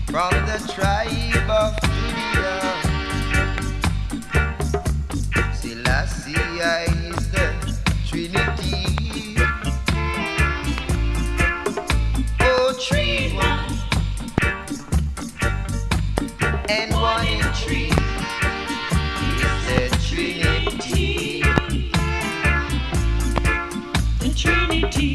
from the tribe of Judah. Selassie is the Trinity. Oh, three, one, and one in three is the Trinity. The Trinity.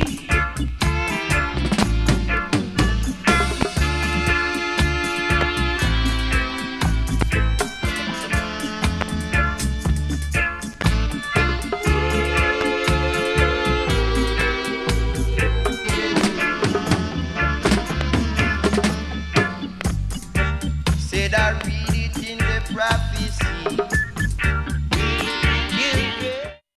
Said I read it in the prophet.